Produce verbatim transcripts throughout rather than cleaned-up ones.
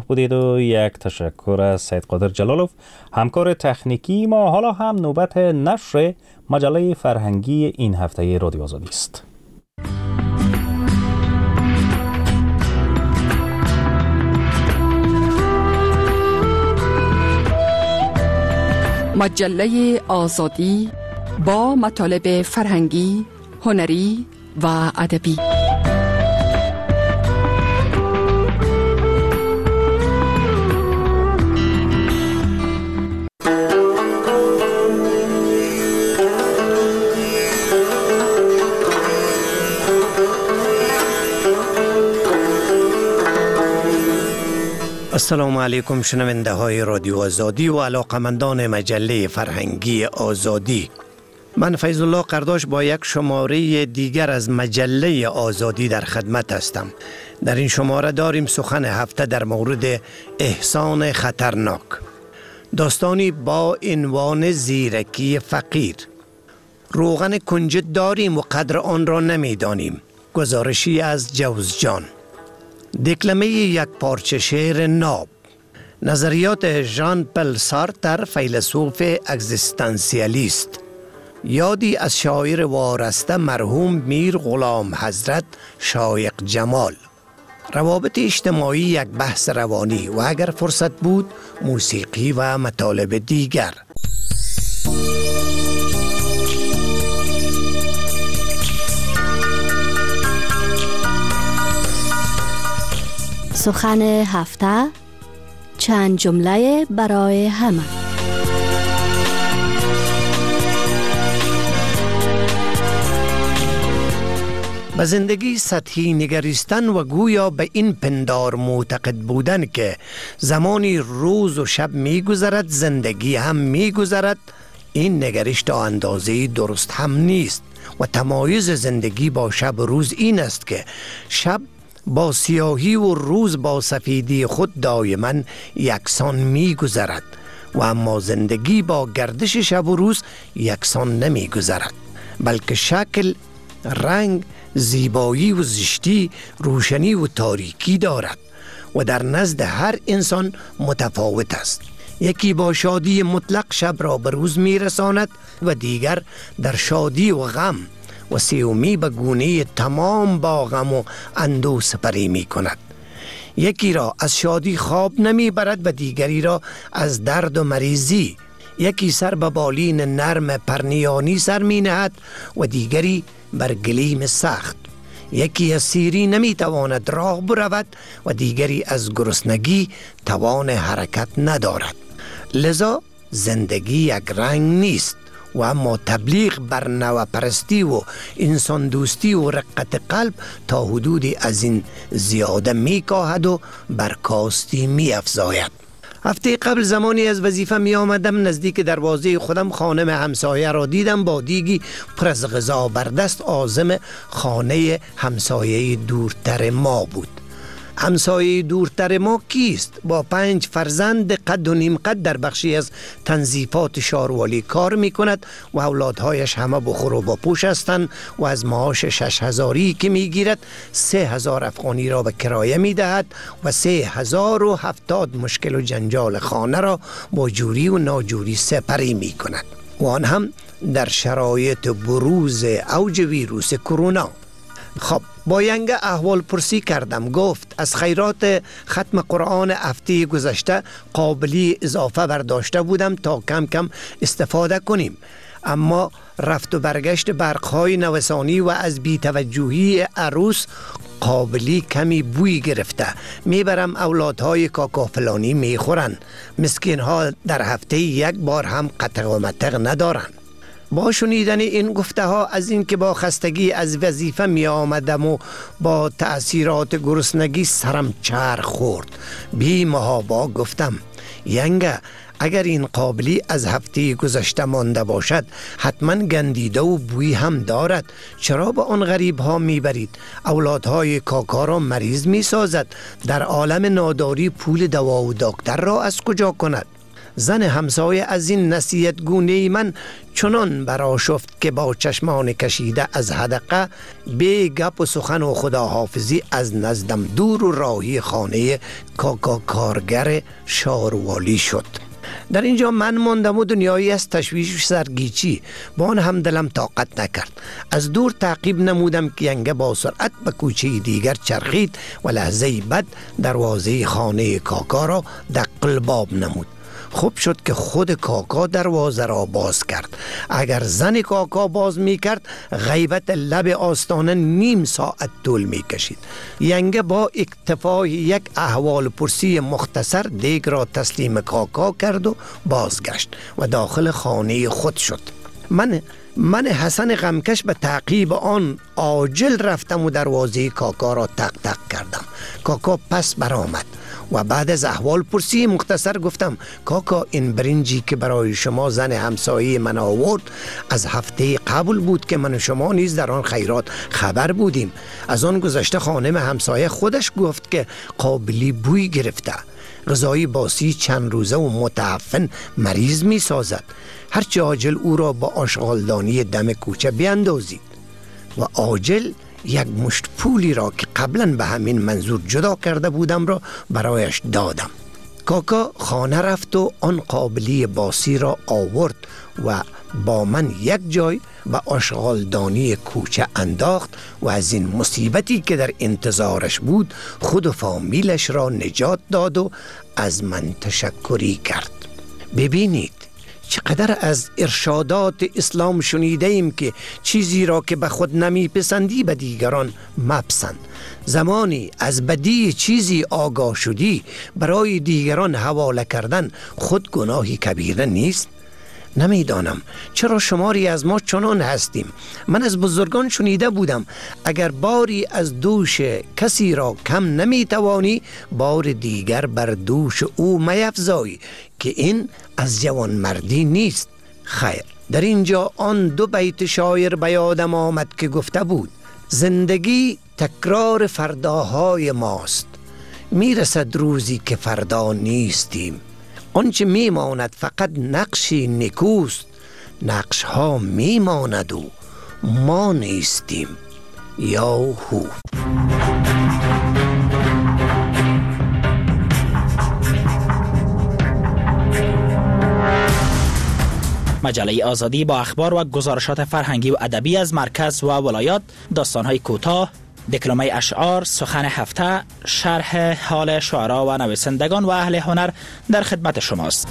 بودید و یک تشکر از سید قادر جلالوف همکار تکنیکی ما. حالا هم نوبت نشر مجله فرهنگی این هفته رادیو آزادی است. مجله آزادی با مطالب فرهنگی، هنری و ادبی. السلام علیکم شنونده های رادیو آزادی و علاقمندان مجله فرهنگی آزادی. من فیض الله قرداش با یک شماره دیگر از مجله آزادی در خدمت هستم. در این شماره داریم سخن هفته در مورد احسان خطرناک، داستانی با عنوان زیرکی فقیر. روغن کنجد داریم و قدر آن را نمیدانیم. گزارشی از جوزجان. دکلمه یک پارچه شعر ناب. نظریات ژان پل سارتر فیلسوف اگزیستانسیالیست. یادی از شاعر وارسته مرحوم میر غلام حضرت شایق جمال. روابط اجتماعی یک بحث روانی و اگر فرصت بود موسیقی و مطالب دیگر. سخن هفته، چند جمله برای همه. به زندگی سطحی نگریستن و گویا به این پندار معتقد بودن که زمانی روز و شب می گذرد زندگی هم می گذرد، این نگرش تا اندازه درست هم نیست و تمایز زندگی با شب و روز این است که شب با سیاهی و روز با سفیدی خود دائما یکسان می گذرد و اما زندگی با گردش شب و روز یکسان نمی گذرد، بلکه شکل، رنگ، زیبایی و زشتی، روشنی و تاریکی دارد و در نزد هر انسان متفاوت است. یکی با شادی مطلق شب را به روز می رساند و دیگر در شادی و غم و سیومی به گونه تمام با غم و اندوه سپری می کند. یکی را از شادی خواب نمی برد و دیگری را از درد و مریضی. یکی سر به بالین نرم پرنیانی سر می نهد و دیگری بر گلیم سخت. یکی از سیری نمی تواند راه برود و دیگری از گرسنگی توان حرکت ندارد. لذا زندگی یک رنگ نیست و اما تبلیغ بر نوع پرستی و انسان دوستی و رقت قلب تا حدودی از این زیاده می کاهد و برکاستی می افزاید. هفته قبل زمانی از وظیفه می آمدم، نزدیک دروازه خودم خانم همسایه را دیدم با دیگی پر از غذا بر دست عازم خانه همسایه دورتر ما بود. همسایه دورتر ما کیست؟ با پنج فرزند قد و نیم قد در بخشی از تنظیفات شاروالی کار می کند و اولادهایش همه بخور و باپوش هستند و از معاش شش هزاری که می گیرد سه هزار افغانی را به کرایه می دهد و سه هزار و هفتاد مشکل و جنجال خانه را با جوری و ناجوری سپری می کند و آن هم در شرایط بروز اوج ویروس کرونا. خب با ینگ احوال پرسی کردم. گفت از خیرات ختم قرآن هفته گذشته قابلی اضافه برداشته بودم تا کم کم استفاده کنیم، اما رفت و برگشت برقهای نوسانی و از بی‌توجهی عروس قابلی کمی بوی گرفته. میبرم اولادهای کاکا فلانی میخورن. مسکین ها در هفته یک بار هم قطع و مطق ندارن. با شنیدن این گفته ها از این که با خستگی از وظیفه می آمدم و با تأثیرات گرسنگی سرم چرخ خورد. بی محابا گفتم ینگه اگر این قابلی از هفته گذشته مانده باشد حتما گندیده و بوی هم دارد. چرا به آن غریب ها می برید؟ اولادهای کاکا را مریض می سازد. در عالم ناداری پول دوا و دکتر را از کجا کند؟ زن همسایه از این نصیحت گونه من چنان برآشفت که با چشمان کشیده از حدقه بی گپ و سخن و خداحافظی از نزدم دور و راهی خانه کاکا کارگر شاروالی شد. در اینجا من ماندم و دنیایی از تشویش و سرگیچی با آن هم دلم طاقت نکرد. از دور تعقیب نمودم که ینگه با سرعت به کوچه دیگر چرخید و لحظه بعد دروازه خانه کاکا را دق باب نمود. خوب شد که خود کاکا دروازه را باز کرد. اگر زن کاکا باز می کرد غیبت لب آستانه نیم ساعت طول می کشید. ینگه با اکتفای یک احوال پرسی مختصر دیگ را تسلیم کاکا کرد و بازگشت و داخل خانه خود شد. من من حسن غمکش به تعقیب آن عاجل رفتم و دروازه کاکا را تق تق کردم. کاکا پس برآمد و بعد از احوال پرسی مختصر گفتم کاکا این برنجی که برای شما زن همسایه من آورد از هفته قبل بود که من و شما نیز در آن خیرات خبر بودیم. از آن گذشته خانم همسایه خودش گفت که قابلی بوی گرفته. غذای باسی چند روزه و متعفن مریض می سازد. هرچه عاجل او را با آشغالدانی دم کوچه بیندازید. و عاجل یک مشت پولی را که قبلا به همین منظور جدا کرده بودم را برایش دادم. کاکا خانه رفت و آن قابلی باسی را آورد و با من یک جای به آشغالدانی کوچه انداخت و از این مصیبتی که در انتظارش بود خود و فامیلش را نجات داد و از من تشکری کرد. ببینید چقدر از ارشادات اسلام شنیده ایم که چیزی را که به خود نمی پسندی به دیگران مپسند. زمانی از بدی چیزی آگاه شدی برای دیگران حواله کردن خود گناهی کبیره نیست؟ نمیدانم چرا شماری از ما چنان هستیم. من از بزرگان شنیده بودم اگر باری از دوش کسی را کم نمیتوانی بار دیگر بر دوش او میفزای که این از جوان مردی نیست. خیر، در اینجا آن دو بیت شاعر به یادم آمد که گفته بود زندگی تکرار فرداهای ماست، میرسد روزی که فردا نیستیم. آنچه میماند فقط نقشی نکوست، نقش ها میماند و ما نیستیم. یا هو. مجله آزادی با اخبار و گزارشات فرهنگی و ادبی از مرکز و ولایات، داستان‌های کوتاه، دکلمه اشعار، سخن هفته، شرح حال شعرا و نویسندگان و اهل هنر در خدمت شماست.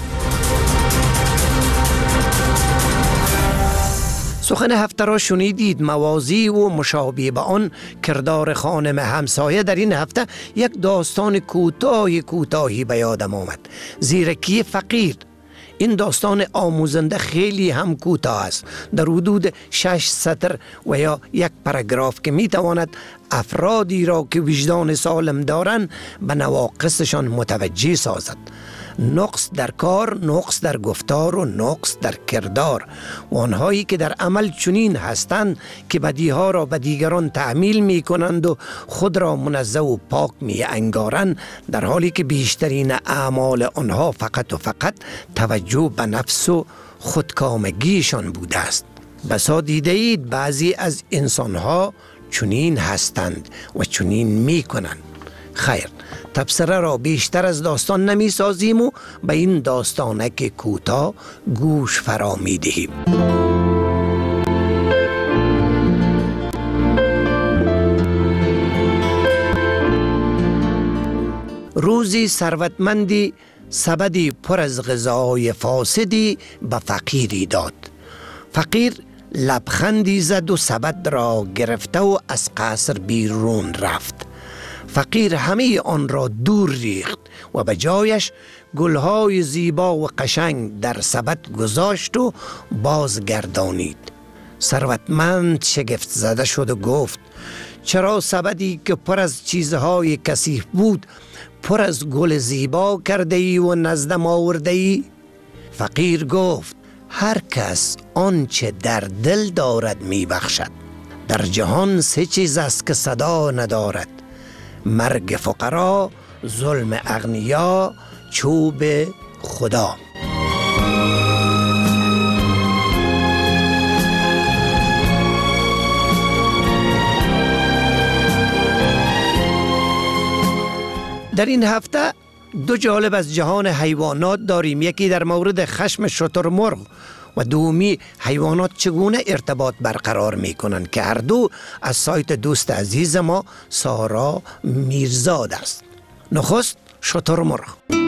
سخن هفته را شنیدید. موازی و مشابه به آن کردار خانم همسایه در این هفته یک داستان کوتاهی کوتاهی به یادم آمد. زیرکی فقیر. این داستان آموزنده خیلی هم کوتاه است، در حدود شش سطر و یا یک پاراگراف که میتواند افرادی را که وجدان سالم دارند به نواقصشان متوجه سازد. نقص در کار، نقص در گفتار و نقص در کردار و آنهایی که در عمل چنین هستند که بدیها را به دیگران تحمیل می کنند و خود را منزه و پاک می انگارند، در حالی که بیشترین اعمال آنها فقط و فقط توجه به نفس و خودکامگیشان بوده است. بسا دیده اید بعضی از انسانها چنین هستند و چنین می کنند. خیر، تبصره را بیشتر از داستان نمی سازیم و به این داستانک کوتاه گوش فرا می دهیم. روزی ثروتمندی سبدی پر از غذای فاسدی به فقیری داد. فقیر لبخندی زد و سبد را گرفته و از قصر بیرون رفت. فقیر همه آن را دور ریخت و به جایش گلهای زیبا و قشنگ در سبد گذاشت و بازگردانید. ثروتمند شگفت زده شد و گفت چرا سبدی که پر از چیزهای کثیف بود پر از گل زیبا کرده ای و نزدم آورده ای؟ فقیر گفت هر کس آنچه در دل دارد می بخشد. در جهان سه چیز است که صدا ندارد: مرگ فقرا، ظلم اغنیا، چوب خدا. در این هفته دو جالب از جهان حیوانات داریم. یکی در مورد خشم شترمرغ و دومی حیوانات چگونه ارتباط برقرار می کنند که هر دو از سایت دوست عزیز ما سارا میرزاد است. نخست شترمرغ.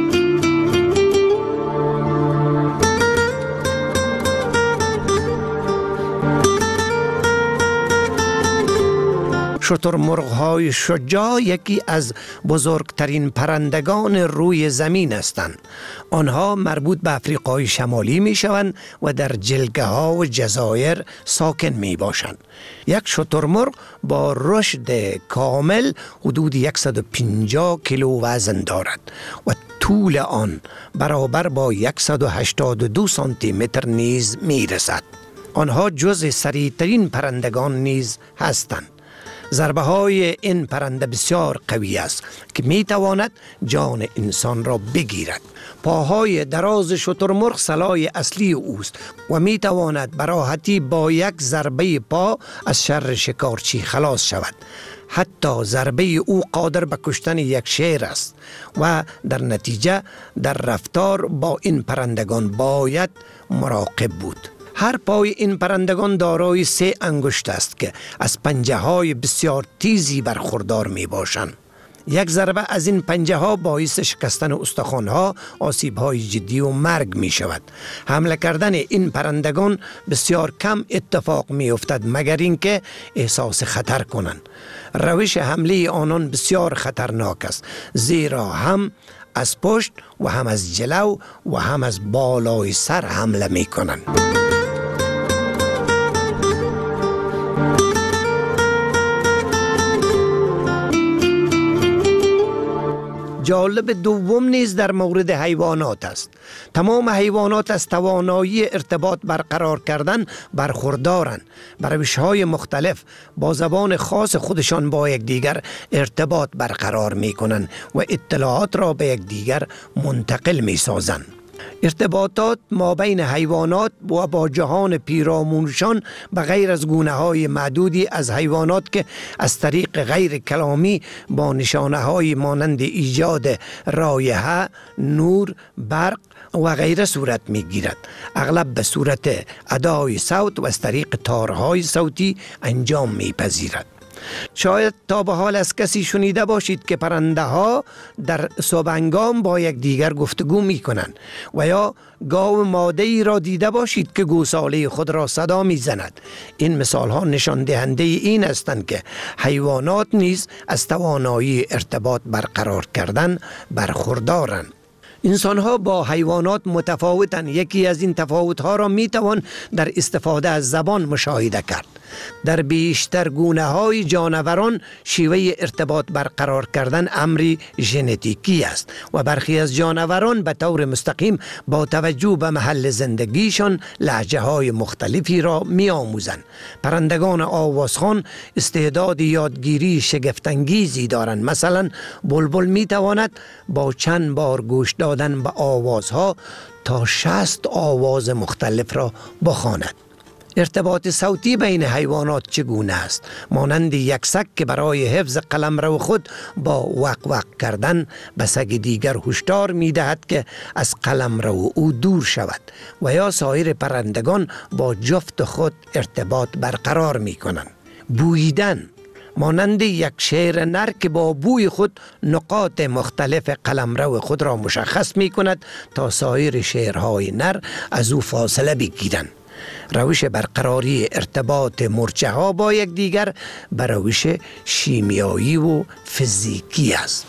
شترمرغ‌های شجاع یکی از بزرگترین پرندگان روی زمین هستند. آنها مربوط به آفریقای شمالی می شوند و در جلگه ها و جزایر ساکن می باشند. یک شترمرغ با رشد کامل حدود صد و پنجاه کیلو وزن دارد و طول آن برابر با صد و هشتاد و دو سانتی متر نیز می رسد. آنها جز سریعترین پرندگان نیز هستند. ضربه های این پرنده بسیار قوی است که می تواند جان انسان را بگیرد. پاهای دراز شترمرغ سلاح اصلی اوست و می تواند به راحتی با یک ضربه پا از شر شکارچی خلاص شود. حتی ضربه او قادر به کشتن یک شیر است و در نتیجه در رفتار با این پرندگان باید مراقب بود. هر پای این پرندگان دارای سه انگشت است که از پنجه های بسیار تیزی برخوردار می باشند. یک ضربه از این پنجه ها باعث شکستن استخوان ها، آسیب های جدی و مرگ می شود. حمله کردن این پرندگان بسیار کم اتفاق می افتد مگر اینکه احساس خطر کنند. روش حمله آنان بسیار خطرناک است، زیرا هم از پشت و هم از جلو و هم از بالای سر حمله می کنند. جالب دوم نیز در مورد حیوانات است. تمام حیوانات از توانایی ارتباط برقرار کردن برخوردارند. به روش‌های مختلف با زبان خاص خودشان با یکدیگر ارتباط برقرار می کنند و اطلاعات را به یکدیگر منتقل می سازند. ارتباطات ما بین حیوانات و با جهان پیرامونشان به غیر از گونه های معدودی از حیوانات که از طریق غیر کلامی با نشانه های مانند ایجاد رایحه، نور، برق و غیره صورت می گیرد. اغلب به صورت ادای صوت و از طریق تارهای صوتی انجام می پذیرد. شاید تا به حال از کسی شنیده باشید که پرنده ها در صبحانگام با یک دیگر گفتگو می کنند و یا گاو ماده ای را دیده باشید که گوساله خود را صدا می زند. این مثال ها نشان دهنده این هستند که حیوانات نیز از توانایی ارتباط برقرار کردن برخوردارند. انسان ها با حیوانات متفاوتند. یکی از این تفاوت ها را می توان در استفاده از زبان مشاهده کرد. در بیشتر گونه های جانوران شیوه ارتباط برقرار کردن امری ژنتیکی است و برخی از جانوران به طور مستقیم با توجه به محل زندگیشان لهجه های مختلفی را می آموزند. پرندگان آوازخوان استعداد یادگیری شگفت‌انگیزی دارند. مثلا بلبل می تواند با چند بار گوش دادن به آوازها تا شصت آواز مختلف را بخواند. ارتباط صوتی بین حیوانات چگونه است؟ مانند یک سگ که برای حفظ قلمرو خود با وق وق کردن به سگ دیگر هشدار می دهد که از قلمرو او دور شود و یا سایر پرندگان با جفت خود ارتباط برقرار می کنند. بوییدن مانند یک شیر نر که با بوی خود نقاط مختلف قلمرو خود را مشخص می کند تا سایر شیرهای نر از او فاصله بگیرند. روش برقراری ارتباط مرچه ها با یک دیگر به روش شیمیایی و فیزیکی است.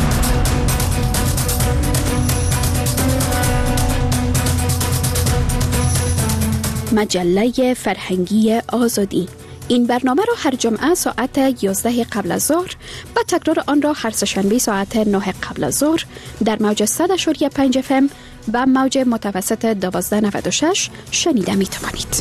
مجله فرهنگی آزادی. این برنامه را هر جمعه ساعت یازده قبل از ظهر و تکرار آن را هر سه‌شنبه ساعت نه قبل از ظهر در موج صد و پنج اف ام و موج متوسط دوازده نود و شش شنیده می توانید.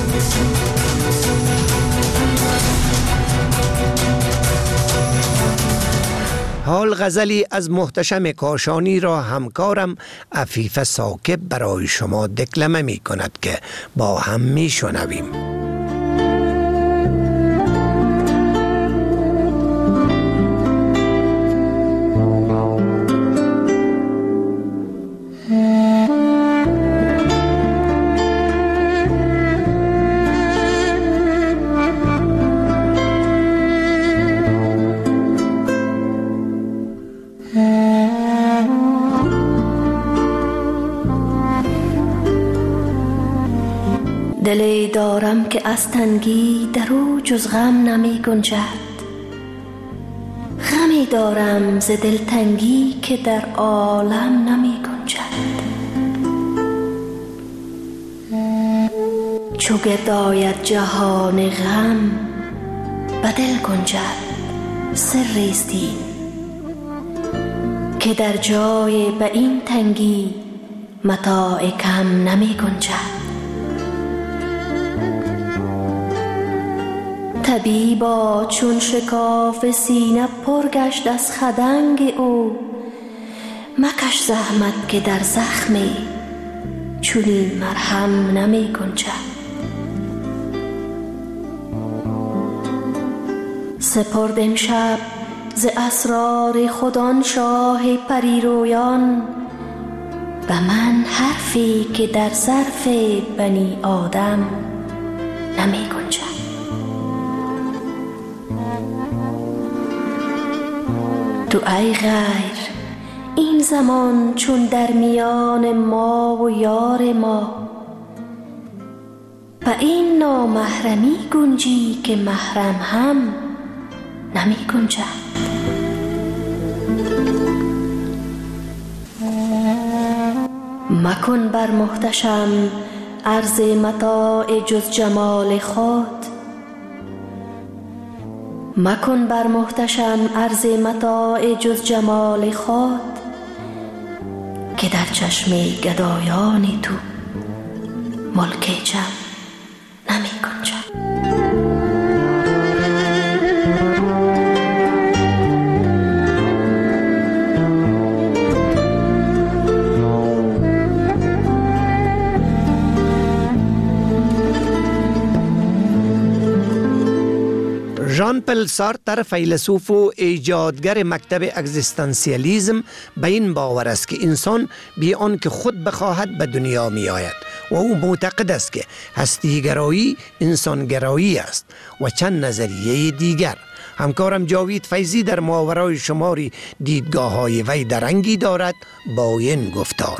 حال غزلی از محتشم کاشانی را همکارم عفیف ثاقب برای شما دکلمه می کند که با هم می شنویم. دلی دارم که از تنگی در او جز غم نمی گنجد. غمی دارم ز دلتنگی که در عالم نمی گنجد. چو گرد آید جهان غم به دل گنجد سری است این که در جای به این تنگی متاع کم نمی گنجد. طبیبا چون شکاف سینه پر گشت از خدنگ او، مکش زحمت که در زخمی چنین مرهم نمی گنجد. سپرد امشب ز اسرار خودان شاه پریرویان به من حرفی که در ظرف بنی آدم نمی گنجد. تو ای غیر این زمان چون در میان ما و یار ما، به این نامحرمی گنجی که محرم هم نمی گنجد. مکن بر محتشم عرض متاع جز جمال خود، مکن بر محتشم عرض متاع جز جمال خود، که در چشم گدایان تو ملک جم نمی گنجد. ژان پل سارتر فیلسوف و ایجادگر مکتب اگزیستانسیالیسم به این باور است که انسان بی آن که خود بخواهد به دنیا می آید و او معتقد است که هستیگرایی انسانگرایی است و چند نظریه دیگر. همکارم جاوید فیضی در ماورای شماری دیدگاه های وی درنگی دارد با این گفتار.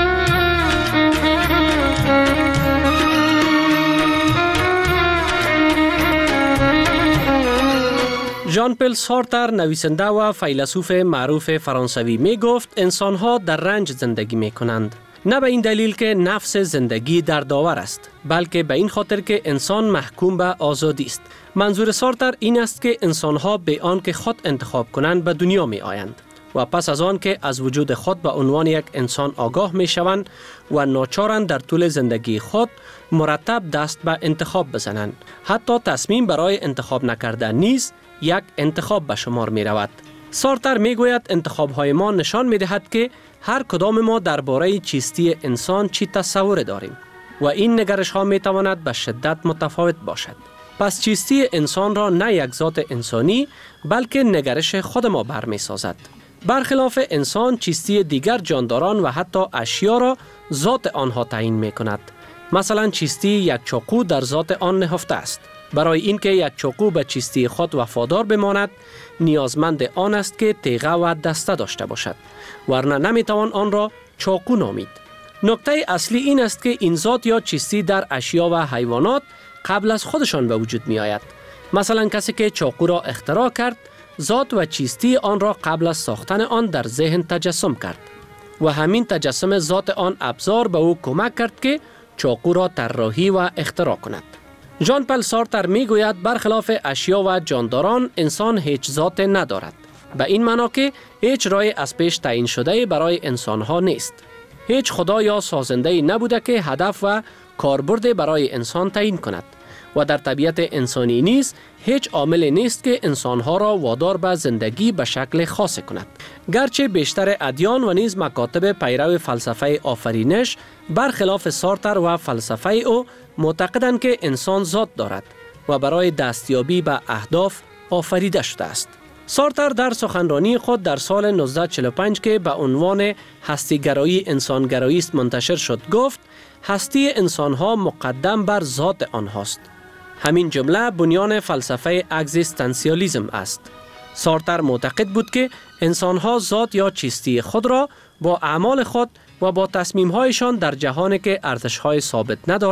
ژان پل سارتر نویسنده و فیلسوف معروف فرانسوی می گفت انسان‌ها در رنج زندگی می کنند. نه به این دلیل که نفس زندگی در داور است، بلکه به این خاطر که انسان محکوم به آزادی است. منظور سارتر این است که انسان‌ها به آن که خود انتخاب کنند به دنیا می آیند و پس از آن که از وجود خود به عنوان یک انسان آگاه می شوند و ناچارند در طول زندگی خود مرتب دست به انتخاب بزنند. حتی تصمیم برای انتخاب نکردن نیز یک انتخاب به شمار می رود. سارتر می گوید انتخاب های ما نشان می دهد که هر کدام ما درباره چیستی انسان چی تصور داریم و این نگرش ها می تواند به شدت متفاوت باشد. پس چیستی انسان را نه یک ذات انسانی بلکه نگرش خود ما برمی سازد. برخلاف انسان چیستی دیگر جانداران و حتی اشیا را ذات آنها تعیین می کند. مثلا چیستی یک چاقو در ذات آن نهفته است. برای اینکه یک چاقو به چیستی خود وفادار بماند نیازمند آن است که تیغه و دسته داشته باشد، ورنه نمیتوان آن را چاقو نامید. نکته اصلی این است که این ذات یا چیستی در اشیا و حیوانات قبل از خودشان به وجود می آید. مثلا کسی که چاقو را اختراع کرد ذات و چیستی آن را قبل از ساختن آن در ذهن تجسم کرد و همین تجسم ذات آن ابزار به او کمک کرد که چاقو را طراحی و اختراع کند. ژان پل سارتر می گوید برخلاف اشیا و جانداران انسان هیچ ذات ندارد. به این معنا که هیچ رای از پیش تعیین شده برای انسانها نیست. هیچ خدا یا سازنده نبوده که هدف و کاربرد برای انسان تعیین کند و در طبیعت انسانی نیز هیچ عامل نیست که انسانها را وادار به زندگی به شکل خاص کند. گرچه بیشتر ادیان و نیز مکاتب پیرو فلسفه آفرینش برخلاف سارتر و فلسفه او معتقدند که انسان ذات دارد و برای دستیابی به اهداف آفریده شده است. سارتر در سخنرانی خود در سال نوزده صد و چهل و پنج که به عنوان هستیگرایی انسانگرایی است منتشر شد گفت هستی انسانها مقدم بر ذات آنهاست. همین جمله بنیان فلسفه اگزیستانسیالیسم است. سارتر معتقد بود که انسانها ذات یا چیستی خود را با اعمال خود و با تصمیم‌هایشان در جهانی که ارزش‌های ثابت ندارد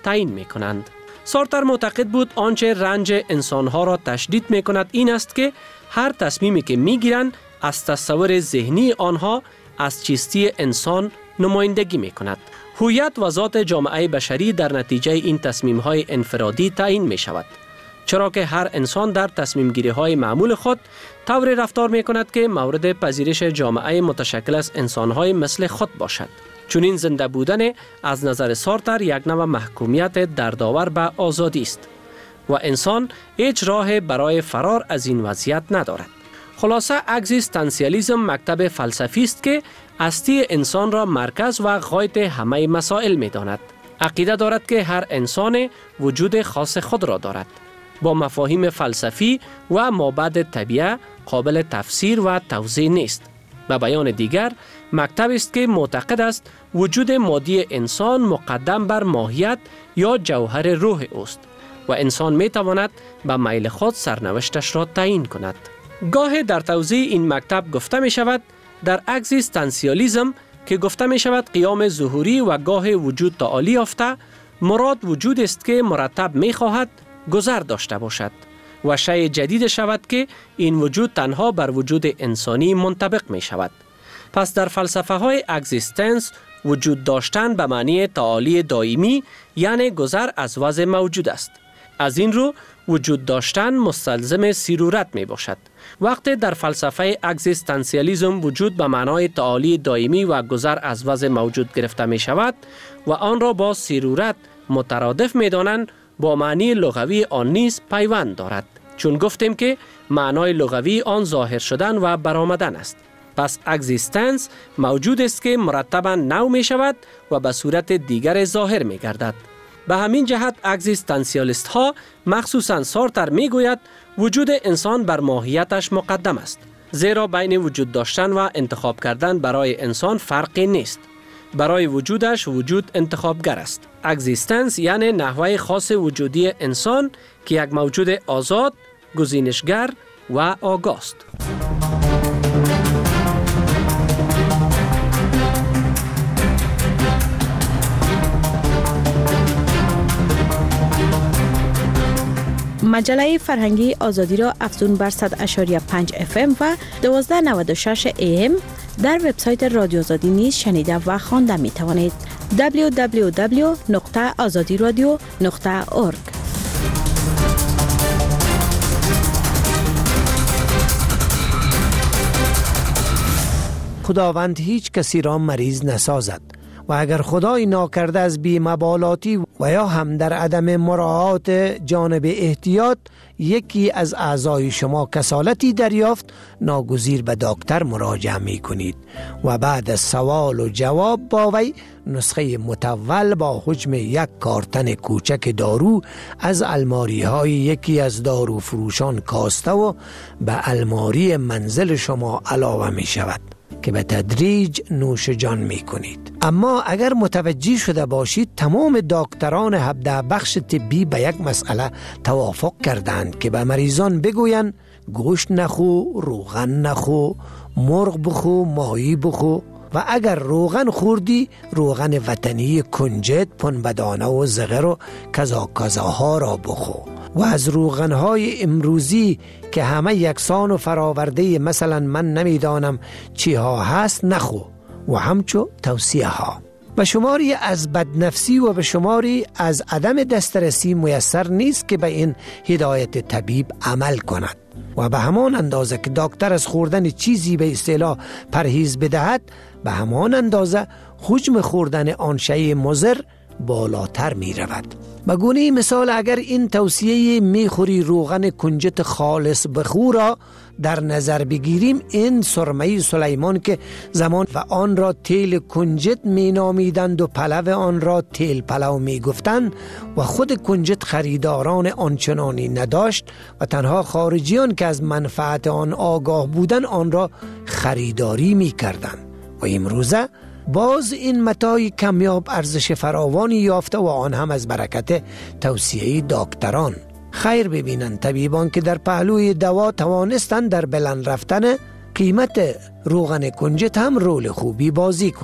تعیین می کنند. سارتر معتقد بود آنچه رنج انسانها را تشدید می کند این است که هر تصمیمی که می گیرند از تصور ذهنی آنها از چیستی انسان نمایندگی می کند. هویت و ذات جامعه بشری در نتیجه این تصمیم‌های انفرادی تعیین می شود. چرا که هر انسان در تصمیم گیری های معمول خود طوری رفتار می کند که مورد پذیرش جامعه متشکل از انسان‌های مثل خود باشد. چون این زنده بودن از نظر سارتر یک نوع محکومیت دردآور به آزادی است و انسان هیچ راه برای فرار از این وضعیت ندارد. خلاصه اگزیستانسیالیسم مکتب فلسفی است که هستی انسان را مرکز و غایت همه مسائل می داند. عقیده دارد که هر انسان وجود خاص خود را دارد. با مفاهیم فلسفی و مابعد طبیعه قابل تفسیر و توضیح نیست. به بیان دیگر مکتب است که معتقد است وجود مادی انسان مقدم بر ماهیت یا جوهر روح اوست و انسان می تواند به میل خود سرنوشتش را تعیین کند. گاه در توضیح این مکتب گفته می شود در اگزیستانسیالیسم که گفته می شود قیام ظهوری و گاه وجود تعالی یافته، مراد وجود است که مرتب می خواهد گذر داشته باشد و شیء جدید شود که این وجود تنها بر وجود انسانی منطبق می شود. پس در فلسفه های اگزیستنس وجود داشتن به معنی تعالی دائمی یعنی گذر از وضع موجود است. از این رو وجود داشتن مستلزم سیرورت می باشد. وقتی در فلسفه اگزیستانسیالیسم وجود به معنای تعالی دائمی و گذر از وضع موجود گرفته می شود و آن را با سیرورت مترادف می دانند، با معنی لغوی آن نیز پیوند دارد. چون گفتیم که معنای لغوی آن ظاهر شدن و برآمدن است. پس اگزیستنس موجود است که مرتباً نو می شود و به صورت دیگر ظاهر می گردد. به همین جهت اگزیستانسیالیست ها مخصوصاً سارتر می گوید وجود انسان بر ماهیتش مقدم است. زیرا بین وجود داشتن و انتخاب کردن برای انسان فرقی نیست. برای وجودش وجود انتخابگر است. اگزیستنس یعنی نحوه خاص وجودی انسان که یک موجود آزاد، گزینشگر و آگاه است. مجله فرهنگی آزادی را افزون بر صد و پنج اف ام و دوازده نود و شش ای ام در وبسایت رادیو آزادی نیز شنیده و خوانده می توانید. دبلیو دبلیو دبلیو نقطه آزادی رادیو نقطه اورگ. خداوند هیچ کسی را مریض نسازد و اگر خدای ناکرده از بی‌مبالاتی و یا هم در عدم مراعات جانب احتیاط یکی از اعضای شما کسالتی دریافت، ناگزیر به دکتر مراجعه می کنید و بعد از سوال و جواب با وی نسخه متول با حجم یک کارتن کوچک دارو از الماری های یکی از دارو فروشان کاسته و به الماری منزل شما علاوه می شود که به تدریج نوش جان می کنید. اما اگر متوجه شده باشید تمام دکتران هفده بخش طبی به یک مسئله توافق کردند که به مریضان بگویند گوشت نخو، روغن نخو، مرغ بخو، ماهی بخو و اگر روغن خوردی روغن وطنی کنجد، پنبدانه و زغر و کذا کذاها را بخو و از روغنهای امروزی که همه یکسان و فراورده مثلا من نمیدانم چی ها هست نخو و همچو توصیه ها. به شماری از بدنفسی و به شماری از عدم دسترسی میسر نیست که به این هدایت طبیب عمل کند و به همان اندازه که دکتر از خوردن چیزی به اصطلاح پرهیز بدهد به همان اندازه حجم خوردن آن شیء مضر بالاتر می رود. بگونه مثال اگر این توصیه میخوری روغن کنجد خالص بخو را در نظر بگیریم، این سرمه سلیمان که زمان و آن را تیل کنجد می نامیدند و پلو آن را تیل پلو می گفتند و خود کنجد خریداران آنچنانی نداشت و تنها خارجیان که از منفعت آن آگاه بودند آن را خریداری می کردند و امروزه باز این متاع کمیاب ارزش فراوانی یافته و آن هم از برکت توصیه دکتران. خیر ببینند طبیبان که در پهلوی دوا توانستند در بلند رفتن قیمت روغن کنجد هم رول خوبی بازی کنند.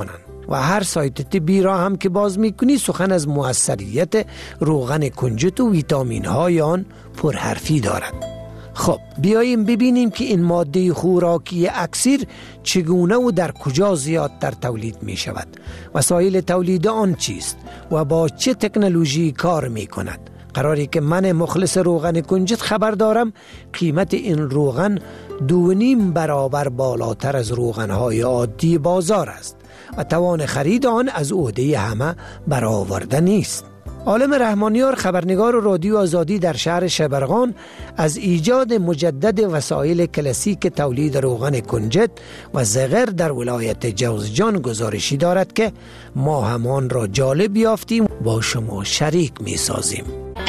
و هر سایت طبی را هم که باز میکنی سخن از موثریت روغن کنجد و ویتامین های آن پرحرفی دارد. خب بیاییم ببینیم که این ماده خوراکی اکسیر چگونه و در کجا زیادتر تولید می شود، وسایل تولید آن چیست و با چه تکنولوژی کار می کند. قراری که من مخلص روغن کنجد خبر دارم قیمت این روغن دو نیم برابر بالاتر از روغنهای عادی بازار است و توان خرید آن از عهده همه برآورده نیست. عالم رحمانیار، خبرنگار رادیو آزادی در شهر شبرغان، از ایجاد مجدد وسایل کلاسیک تولید روغن کنجد و زغر در ولایت جوزجان گزارشی دارد که ما همان را جالب یافتیم با شما شریک می سازیم.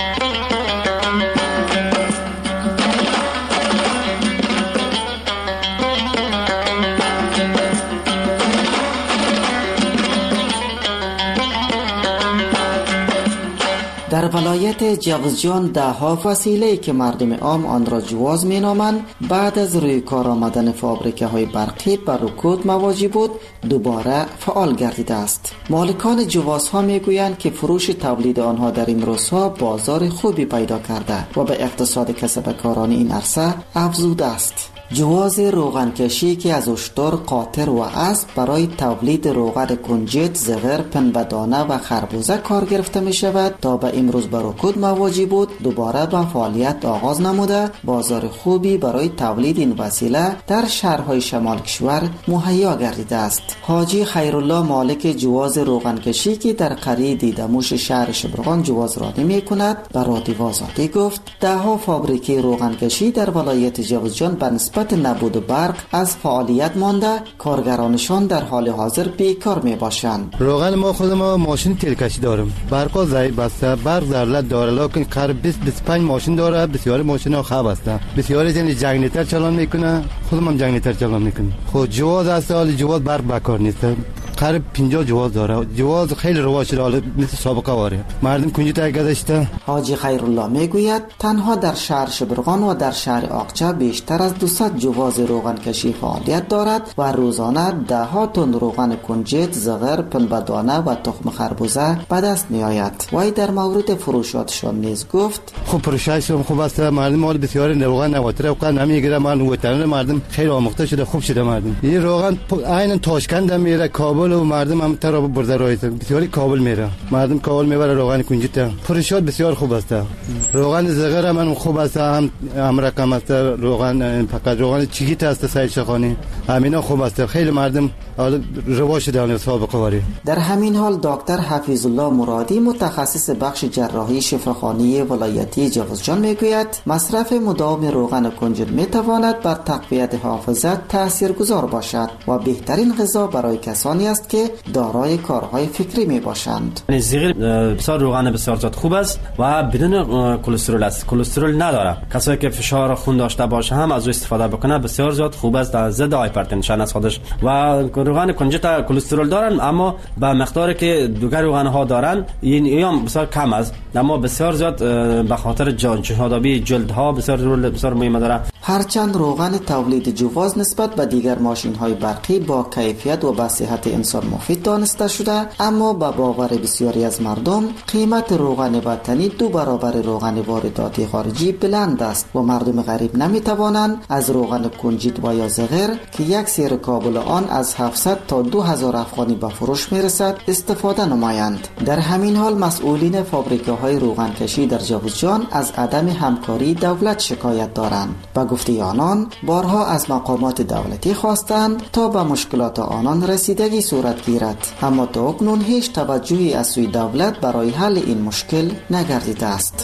در ولایت جوزجان ده ها وسیله که مردم عام آن را جواز می نامند بعد از روی کار آمدن فابریکه های برقی بر رکود مواجه بود دوباره فعال گردیده است. مالکان جوازها می گویند که فروش تولید آنها در این روزها بازار خوبی پیدا کرده و به اقتصاد کسبکاران این عرصه افزوده است. جواز روغن کشی که از اشتر، قاطر و اسب برای تولید روغن کنجد، زغر، پنبه‌دانه و خربوزه کار گرفته می شود تا به امروز بر رکود مواجه بود دوباره به فعالیت آغاز نموده بازار خوبی برای تولید این وسیله در شهرهای شمال کشور مهیا گردیده است. حاجی خیرالله مالک جواز روغن کشی که در قریه دیدموش شهر شبرغان جواز رانی می کند به رادیو آزادی گفت ده ها فابریکه روغن کشی در ولایت جوزجان به نسبت نبود برق از فعالیت مانده کارگرانشان در حال حاضر بیکار می باشند. روغن ما خود ما ماشین تیل کشی دارم، برق ضعیف است، برق ضرورت داره، لکن قریب بیست بیست و پنج ماشین داره، بسیاری ماشین ها خراب است، بسیاری جن جنگنیتر چالان میکنه، خودم هم جنگنیتر چالان میکنم. خود جواز است، حال جواز برق بکار نیست، قریب پنجاه جواز داره، جواز خیلی رواج شده، حالا مثل سابقه واره مردم کنجد گذاشته. حاجی خیرالله میگوید تنها در شهر شبرغان و در شهر آقچه بیشتر از دویست جواز روغن کشی فعالیت دارد و روزانه ده ها تن روغن کنجد، زغر، پنبه‌دانه و تخم خربوزه به دست می آید. وی در مورد فروشاتشان نیز گفت خوب فروششون خوب است، مردم مال بسیاری روغن نواتره و نمیگیره، مردم وطن مردم خیلی آموخته شده، خوب شده مردم. این روغن عین تاشکند میره، کابل و مردم هم تر برده رایت بسیاری کابل میره، مردم کابل میبره روغن کنجد. فروشات بسیار خوب است. روغن زغر هم خوب است، هم امرکم است، روغن فقط روغن چیگیت است سعید شخانی همینا خوب است، خیلی مردم رواج شده سابقه واری. در همین حال دکتر حفیظ الله مرادی متخصص بخش جراحی شفاخانه ولایتی جوزجان میگوید مصرف مداوم روغن کنجد میتواند بر تقویت حافظه تاثیرگذار باشد و بهترین غذا برای کسانی است که دارای کارهای فکری میباشند. زغر بسیار روغن بسیار زیاد خوب است و بدون کلسترول است، کلسترول نداره. کسایی که فشار خون داشته باشه هم از او استفاده بکنه بسیار زیاد خوب است، در ضد هایپرتنشن است خودش. و روغن کنجد کلسترول دارن اما به مقداری که دیگر روغن ها دارن این هم بسیار کم است، اما بسیار زیاد به خاطر جهادابی جلد ها بسیار رول بسیار مهم داره. هرچند روغن تولید جواز نسبت به دیگر ماشین های برقی با کیفیت و به صحت انسان مفید دانسته شده، اما به باور بسیاری از مردم قیمت روغن وطنی دو برابر روغن وارداتی خارجی بلند است و مردم غریب نمی توانند از روغن کنجد و یا زغر که یک سیر کابل آن از هفتصد تا دو هزار افغانی به فروش می رسد استفاده نمایند. در همین حال مسئولین فابریکه های روغن کشی در جوزجان از عدم همکاری دولت شکایت دارند. با گفته آنان بارها از مقامات دولتی خواستند تا به مشکلات آنان رسیدگی صورت گیرد، اما تا اکنون هیچ توجهی از سوی دولت برای حل این مشکل نگردیده است.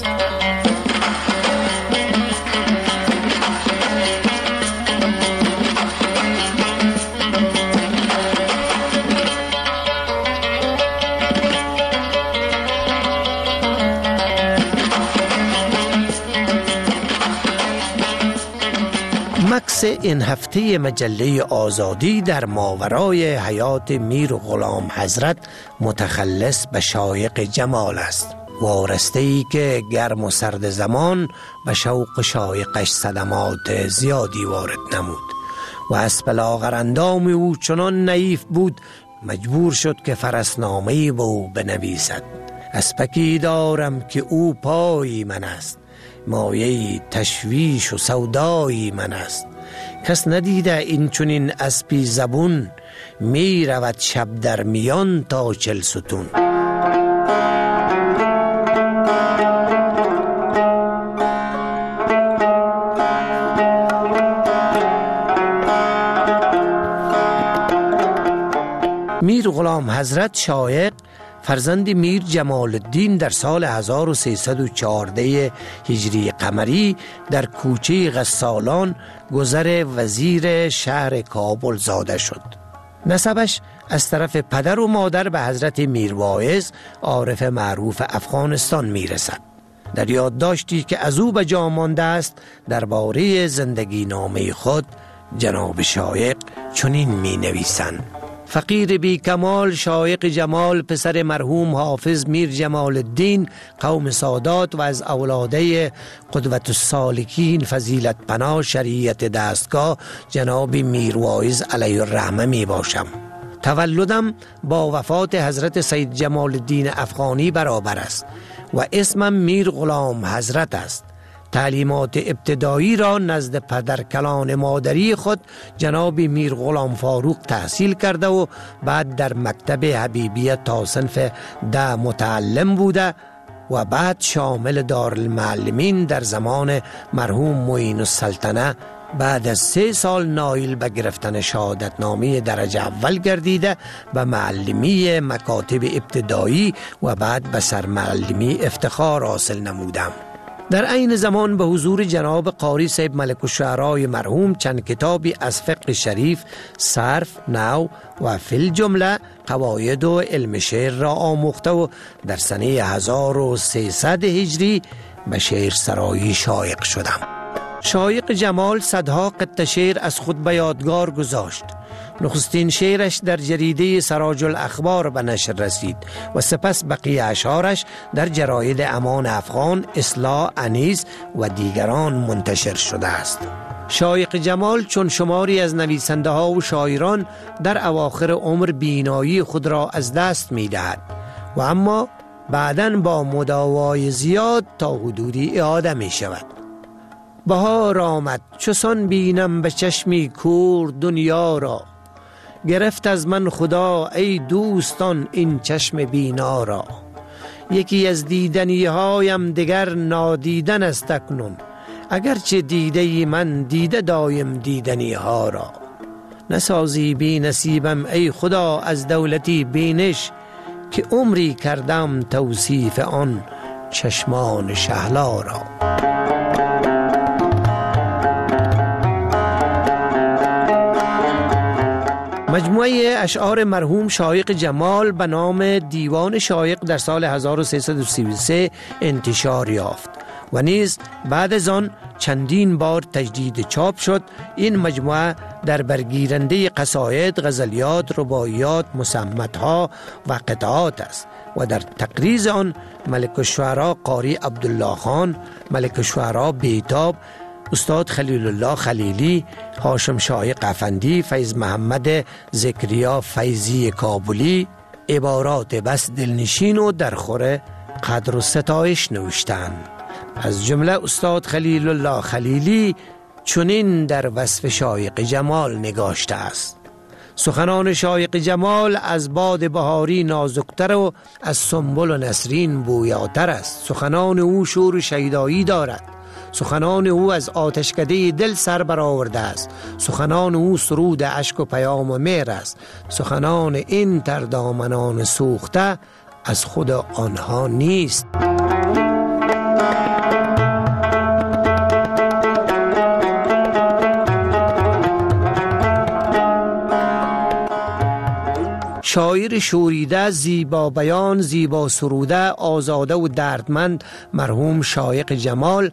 مکس این هفته مجله آزادی در ماورای حیات میر غلام حضرت متخلص به شایق جمال است. وارسته‌ای که گرم و سرد زمان به شوق شایقش صدمات زیادی وارد نمود و اسپلاغ اندام او چنان نحیف بود مجبور شد که فرسنامه‌ای به او بنویسد. اسپکی دارم که او پای من است، مایه تشویش و سودای من است. کس ندیده این چنین اسپی زبون، می رود شب در میان تا چل ستون. میر غلام حضرت شایق فرزند میر جمال الدین در سال هزار و سیصد و چهارده هجری قمری در کوچه غسالان گذر وزیر شهر کابل زاده شد. نسبش از طرف پدر و مادر به حضرت میر واعظ عارف معروف افغانستان می رسد. در یادداشتی که از او به جا مانده است درباره زندگی نامه خود جناب شایق چنین می نویسند: فقیر بی کمال شایق جمال، پسر مرحوم حافظ میر جمال الدین قوم سادات و از اولاده قدوت السالکین فضیلت پناه شریعت دستگاه جناب میر واعظ علیه الرحمه می باشم. تولدم با وفات حضرت سید جمال الدین افغانی برابر است و اسمم میر غلام حضرت است. تعلیمات ابتدایی را نزد پدرکلان مادری خود جناب میر غلام فاروق تحصیل کرده و بعد در مکتب حبیبیه تا صنف ده متعلم بوده و بعد شامل دارالمعلمین در زمان مرحوم معین السلطنه بعد از سه سال نایل به گرفتن شهادتنامه درجه اول گردیده به معلمی مکاتب ابتدایی و بعد به سرمعلمی افتخار حاصل نمودم. در عین زمان به حضور جناب قاری صاحب ملک الشعرای مرحوم چند کتابی از فقه شریف، صرف، نحو و فی الجمله قواعد و علم شعر را آموخته و در سنه هزار و سیصد هجری به شعر سرایی شایق شدم. شایق جمال صدها قطعه شعر از خود به یادگار گذاشت. نخستین شعرش در جریده سراج الاخبار به نشر رسید و سپس بقیه اشعارش در جراید امان افغان، اصلاح، انیس و دیگران منتشر شده است. شایق جمال چون شماری از نویسنده ها و شاعران در اواخر عمر بینایی خود را از دست می دهد و اما بعداً با مداوای زیاد تا حدودی اعاده می شود. بهار آمد چوسان بینم به چشمی کور دنیا را، گرفت از من خدا ای دوستان این چشم بینا را. یکی از دیدنی هایم دگر نادیدن است اکنون، اگرچه دیده من دیده دایم دیدنی ها را. نسازی بی نصیبم ای خدا از دولتی بینش، که عمری کردم توصیف آن چشمان شهلا را. مجموعه اشعار مرحوم شایق جمال به نام دیوان شایق در سال هزار و سیصد و سی و سه انتشار یافت و نیز بعد از آن چندین بار تجدید چاپ شد. این مجموعه در برگیرنده قصاید، غزلیات، رباعیات، مصمت‌ها و قطعات است و در تقریض آن ملک الشعرا قاری عبدالله خان، ملک الشعرا بیتاب، استاد خلیل الله خلیلی، هاشم شایق افندی، فیض محمد ذکریا فیضی کابلی عبارات بس دلنشین و درخور قدر و ستایش نوشتند. از جمله استاد خلیل الله خلیلی چنین در وصف شایق جمال نگاشته است: سخنان شایق جمال از باد بهاری نازکتر و از سنبل و نسرین بویاتر است. سخنان او شور و شیدایی دارد. سخنان او از آتشکده دل سر برآورده است. سخنان او سرود اشک و پیام و مهر است. سخنان این تردامنان سوخته از خود آنها نیست. شاعر شوریده، زیبا بیان، زیبا سروده، آزاده و دردمند مرحوم شایق جمال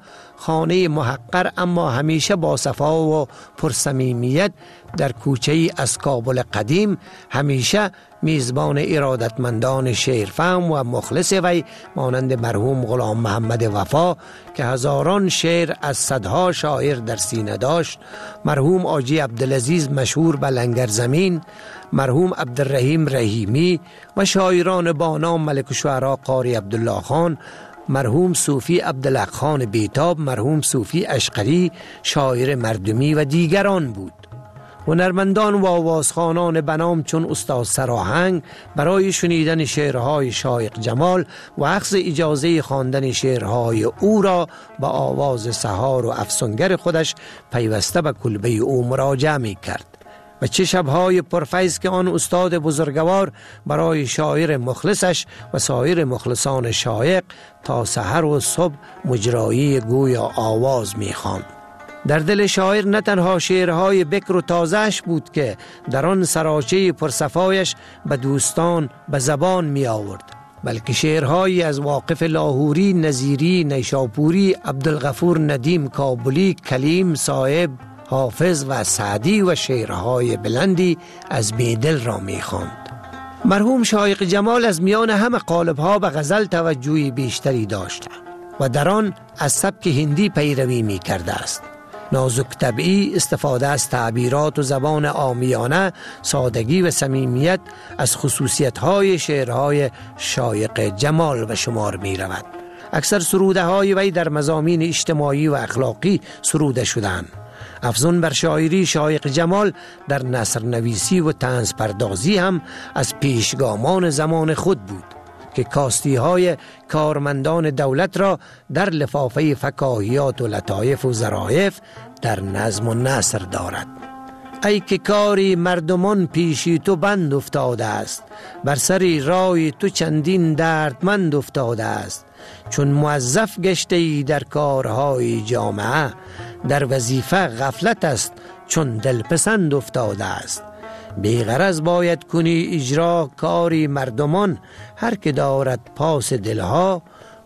خانه محقر اما همیشه با صفا و پرصمیمیت در کوچه‌ای از کابل قدیم همیشه میزبان ارادتمندان شعرفهم و مخلص وی مانند مرحوم غلام محمد وفا که هزاران شعر از صدها شاعر در سینه داشت، مرحوم آجی عبدالعزیز مشهور به لنگر زمین، مرحوم عبدالرحیم رحیمی و شاعران با نام ملک الشعراء قاری عبدالله خان، مرحوم صوفی عبدالحق خان بیتاب، مرحوم صوفی اشقری شاعر مردمی و دیگران بود. هنرمندان و آوازخوانان بنام چون استاد سراهنگ برای شنیدن شعرهای شایق جمال و اخذ اجازه خواندن شعرهای او را با آواز سحار و افسونگر خودش پیوسته به کلبه او مراجعه می کرد. و چه شبهای پرفیض که آن استاد بزرگوار برای شاعر مخلصش و سایر مخلصان شایق تا سحر و صبح مجرایی گویا آواز می خواند. در دل شاعر نه تنها شعرهای بکر و تازهش بود که در آن سراچه پرصفایش به دوستان به زبان می آورد، بلکه شعرهایی از واقف لاهوری، نظیری، نیشاپوری، عبدالغفور ندیم کابلی، کلیم صاحب، حافظ و سعدی و شعرهای بلندی از بیدل را می خواند. مرحوم شایق جمال از میان همه قالب‌ها به غزل توجهی بیشتری داشت و در آن از سبک هندی پیروی می کرده است. نازک طبعی، استفاده از تعبیرات و زبان عامیانه، سادگی و صمیمیت از خصوصیت‌های شعرهای شایق جمال و شمار می رود. اکثر سروده های وی در مضامین اجتماعی و اخلاقی سروده شدند. افزون بر شاعری شایق جمال در نثر نویسی و طنز پردازی هم از پیشگامان زمان خود بود که کاستی های کارمندان دولت را در لفافه فکاهیات و لطایف و ظرایف در نظم و نثر دارد. ای که کاری مردمان پیشی تو بند افتاده است، بر سری رای تو چندین دردمند افتاده است. چون موظف گشته ای در کارهای جامعه، در وظیفه غفلت است چون دلپسند افتاده است. بیغرض باید کنی اجرا کاری مردمان، هر که دارد پاس دلها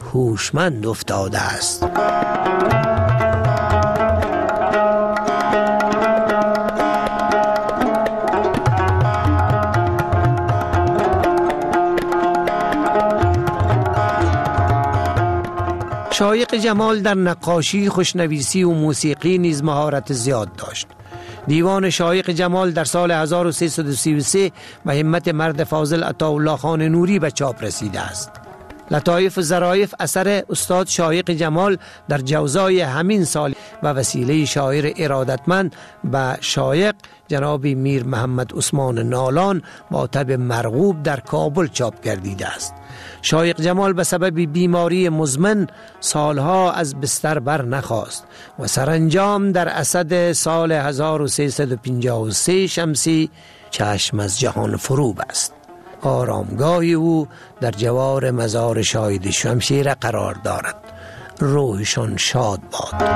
هوشمند افتاده است. شایق جمال در نقاشی، خوشنویسی و موسیقی نیز مهارت زیاد داشت. دیوان شایق جمال در سال هزار و سیصد و سی و سه به همت مرد فاضل عطاالله خان نوری به چاپ رسیده است. لطایف و ظرایف اثر استاد شایق جمال در جوزای همین سال و وسیله شاعر ارادتمند به شایق جناب میر محمد عثمان نالان با طب مرغوب در کابل چاپ گردیده است. شایق جمال به سبب بیماری مزمن سالها از بستر بر نخاست و سرانجام در اسد سال هزار و سیصد و پنجاه و سه شمسی چشم از جهان فرو بست. آرامگاهی او در جوار مزار شاهد شمشیر قرار دارد. روحشان شاد باد.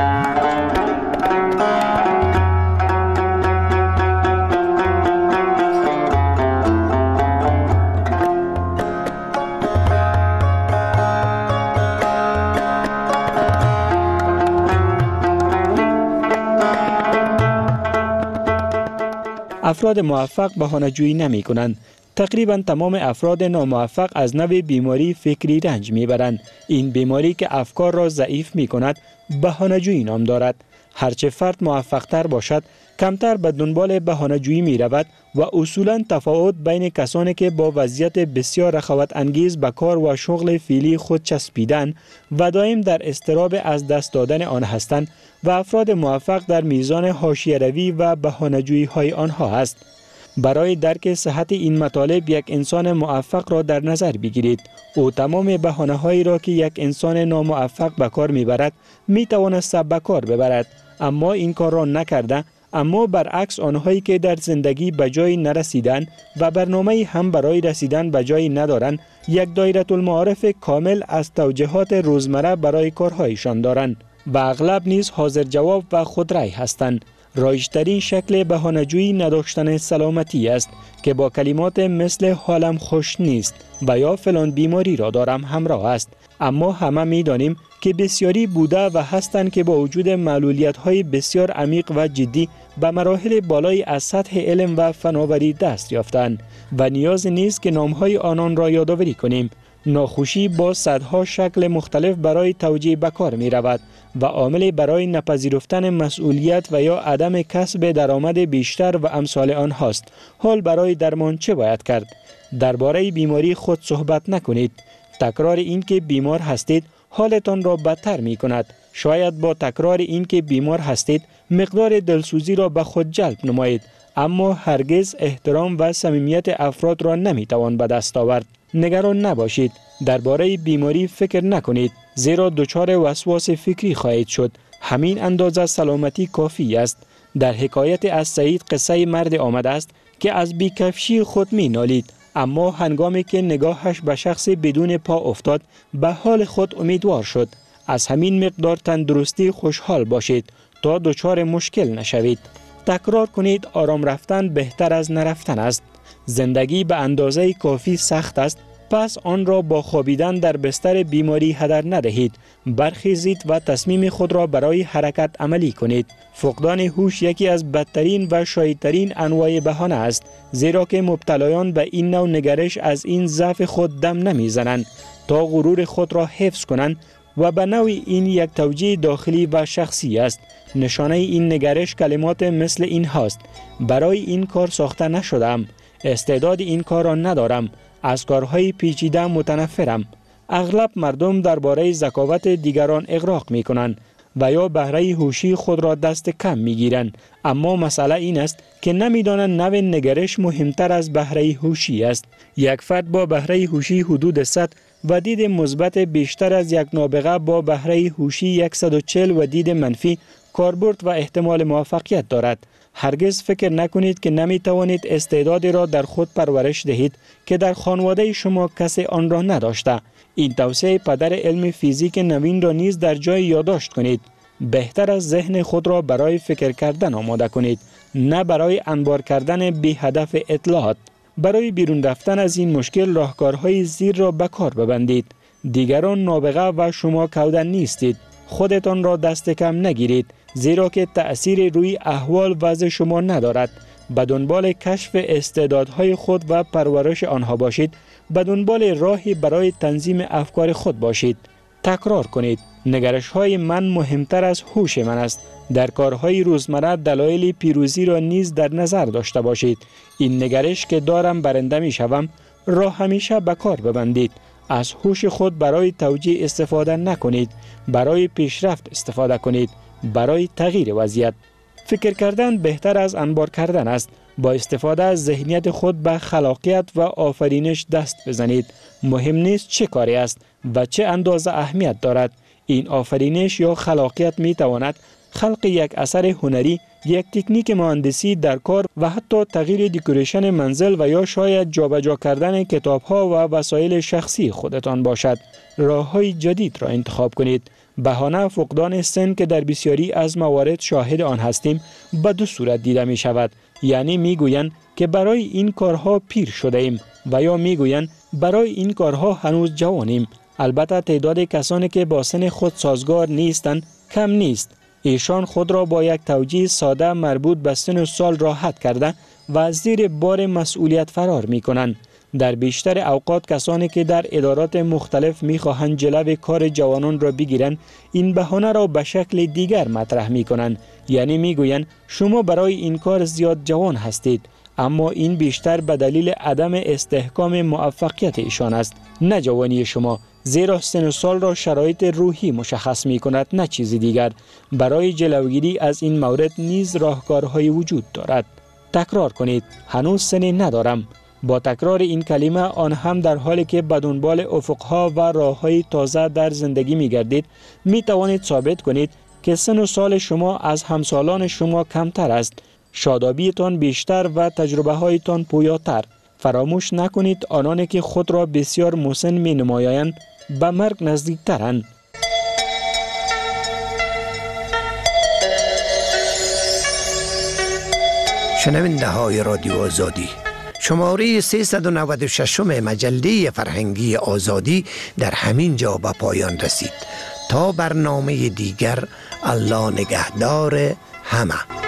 افراد موفق بهانه‌جویی نمی کنند. تقریبا تمام افراد ناموفق از نوع بیماری فکری رنج می برند. این بیماری که افکار را ضعیف می کند بهانه‌جویی نام دارد. هرچه فرد موفق تر باشد کمتر به دنبال بهانه‌جویی می رود و اصولا تفاوت بین کسانی که با وضعیت بسیار رخوت انگیز به کار و شغل فعلی خود چسبیدن و دائم در اضطراب از دست دادن آن هستند و افراد موفق در میزان حاشیه‌روی و بهانه‌جویی های آنها است. برای درک صحت این مطالب یک انسان موفق را در نظر بگیرید. او تمام بهانه‌هایی را که یک انسان ناموفق به کار میبرد میتواند به کار ببرد، اما این کار را نکرده. اما برعکس آنهایی که در زندگی به جایی نرسیدند و برنامه هم برای رسیدن به جایی ندارند، یک دایره المعارف کامل از توجیهات روزمره برای کارهایشان دارند و اغلب نیز حاضر جواب و خودرأی هستند. رایج‌ترین شکل بهانه‌جویی نداشتن سلامتی است که با کلمات مثل حالم خوش نیست و یا فلان بیماری را دارم همراه است. اما همه می دانیم که بسیاری بوده و هستند که با وجود معلولیت‌های بسیار عمیق و جدی به مراحل بالای از سطح علم و فناوری دست یافتند و نیاز نیست که نام‌های آنان را یادآوری کنیم. ناخوشی با صدها شکل مختلف برای توجیه به کار می رود و عامل برای نپذیرفتن مسئولیت و یا عدم کسب درآمد بیشتر و امثال آنهاست. حال برای درمان چه باید کرد؟ درباره بیماری خود صحبت نکنید. تکرار این که بیمار هستید حالتان را بدتر می کند. شاید با تکرار این که بیمار هستید مقدار دلسوزی را به خود جلب نمایید، اما هرگز احترام و صمیمیت افراد را نمی توان به دست آورد. نگران نباشید. درباره بیماری فکر نکنید، زیرا دچار وسواس فکری خواهید شد. همین اندازه سلامتی کافی است. در حکایت از سعید قصه مرد آمده است که از بیکفشی خود می نالید، اما هنگامی که نگاهش به شخص بدون پا افتاد به حال خود امیدوار شد. از همین مقدار تندرستی خوشحال باشید تا دچار مشکل نشوید. تکرار کنید آرام رفتن بهتر از نرفتن است. زندگی به اندازه کافی سخت است، پس آن را با خوابیدن در بستر بیماری هدر ندهید. برخیزید و تصمیم خود را برای حرکت عملی کنید. فقدان هوش یکی از بدترین و شایدترین انواع بهانه است، زیرا که مبتلایان به این نوع نگرش از این ضعف خود دم نمیزنند تا غرور خود را حفظ کنند و به نوعی این یک توجیه داخلی و شخصی است. نشانه این نگرش کلمات مثل این هاست: برای این کار ساخته نشدم، استعداد این کار را ندارم، از کارهای پیچیده متنفرم. اغلب مردم درباره ذکاوت دیگران اغراق می کنند و یا بهره هوشی خود را دست کم می گیرند، اما مسئله این است که نمی دانند نوع نگرش مهمتر از بهره هوشی است. یک فرد با بهره هوشی حدود صد و دید مثبت بیشتر از یک نابغه با بهره هوشی صد و چهل و دید منفی کاربرد و احتمال موفقیت دارد. هرگز فکر نکنید که نمی توانید استعدادی را در خود پرورش دهید که در خانواده شما کسی آن را نداشته. این توصیه پدر علم فیزیک نوین را نیز در جای یادداشت کنید. بهتر از ذهن خود را برای فکر کردن آماده کنید، نه برای انبار کردن بی هدف اطلاعات. برای بیرون رفتن از این مشکل راهکارهای زیر را به کار ببندید. دیگران نابغه و شما کودن نیستید. خودتان را دست کم نگیرید، زیرا که تأثیر روی احوال وضع شما ندارد. به دنبال کشف استعدادهای خود و پرورش آنها باشید. به دنبال راهی برای تنظیم افکار خود باشید. تکرار کنید: نگرش های من مهمتر از هوش من است. در کارهای روزمره دلایل پیروزی را نیز در نظر داشته باشید. این نگرش که دارم برنده می شوم را همیشه به کار ببندید. از هوش خود برای توجیه استفاده نکنید، برای پیشرفت استفاده کنید، برای تغییر وضعیت. فکر کردن بهتر از انبار کردن است. با استفاده از ذهنیت خود به خلاقیت و آفرینش دست بزنید. مهم نیست چه کاری است و چه اندازه اهمیت دارد. این آفرینش یا خلاقیت می تواند خلق یک اثر هنری، یک تکنیک مهندسی در کار و حتی تغییر دکوریشن منزل و یا شاید جابجا کردن کتاب‌ها و وسایل شخصی خودتان باشد. راه‌های جدید را انتخاب کنید. بهانه فقدان سن که در بسیاری از موارد شاهد آن هستیم به دو صورت دیده می شود. یعنی می گویند که برای این کارها پیر شده ایم و یا می گویند برای این کارها هنوز جوانیم. البته تعداد کسانی که با سن خود سازگار نیستند کم نیست. ایشان خود را با یک توجیه ساده مربوط به سن و سال راحت کرده و از زیر بار مسئولیت فرار می کنند. در بیشتر اوقات کسانی که در ادارات مختلف می خواهند جلو کار جوانان را بگیرند این بهانه را به شکل دیگر مطرح می کنند. یعنی می گویند شما برای این کار زیاد جوان هستید، اما این بیشتر به دلیل عدم استحکام موفقیت ایشان است، نه جوانی شما، زیرا سن و سال را شرایط روحی مشخص می کند، نه چیزی دیگر. برای جلوگیری از این مورد نیز راهکارهای وجود دارد. تکرار کنید: هنوز سنی ندارم. با تکرار این کلمه آن هم در حالی که به دنبال افقها و راههای تازه در زندگی می گردید می توانید ثابت کنید که سن و سال شما از همسالان شما کمتر است. شادابیتان بیشتر و تجربه هایتان پویاتر. فراموش نکنید آنانی که خود را بسیار مسن می نمایند به مرگ نزدیکترند. شنونده های رادیو آزادی، شماره سیصد و نود و شش مجله فرهنگی آزادی در همین جا به پایان رسید. تا برنامه دیگر، الله نگهدار همه.